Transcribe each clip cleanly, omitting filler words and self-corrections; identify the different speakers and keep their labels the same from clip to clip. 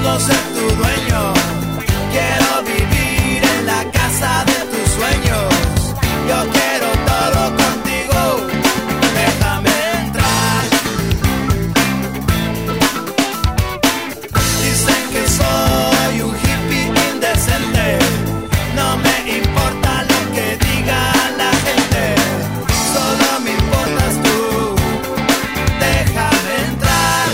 Speaker 1: solo ser tu dueño. Quiero vivir en la casa de tus sueños. Yo quiero todo contigo. Déjame entrar. Dicen que soy un hippie indecente. No me importa lo que diga la gente. Solo me importas tú. Déjame entrar.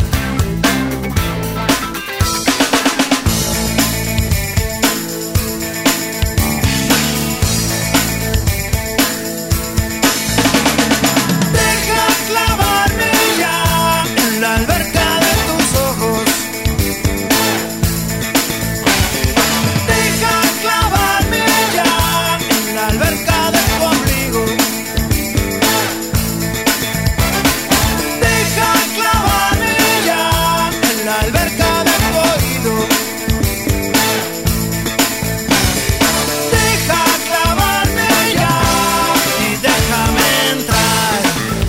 Speaker 1: Deja clavarme ya en la alberca de tus ojos. Deja clavarme ya en la alberca de tu ombligo. Deja clavarme ya en la alberca de tu oído. Deja clavarme ya y déjame entrar.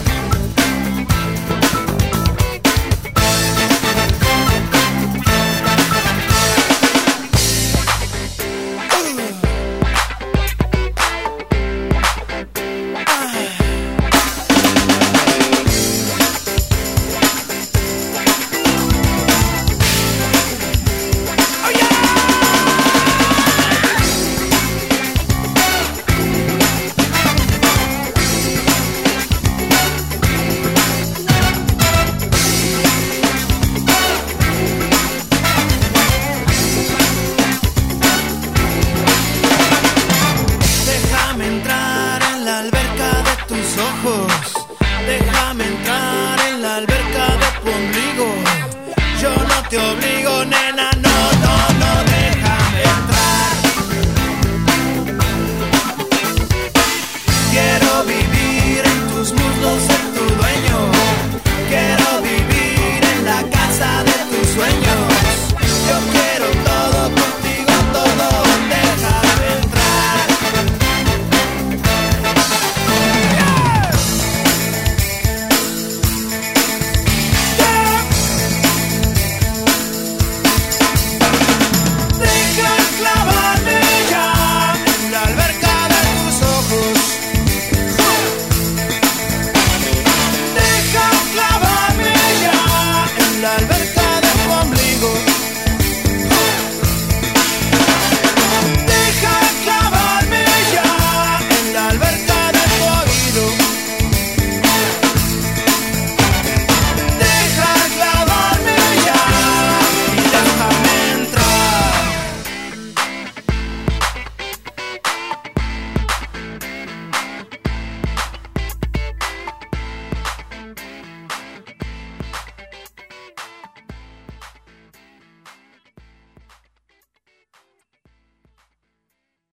Speaker 1: Oh yeah! Déjame entrar en la alberca de tus ojos. Déjame entrar en la alberca de tu ombligo. Yo no te obligo, nena, no.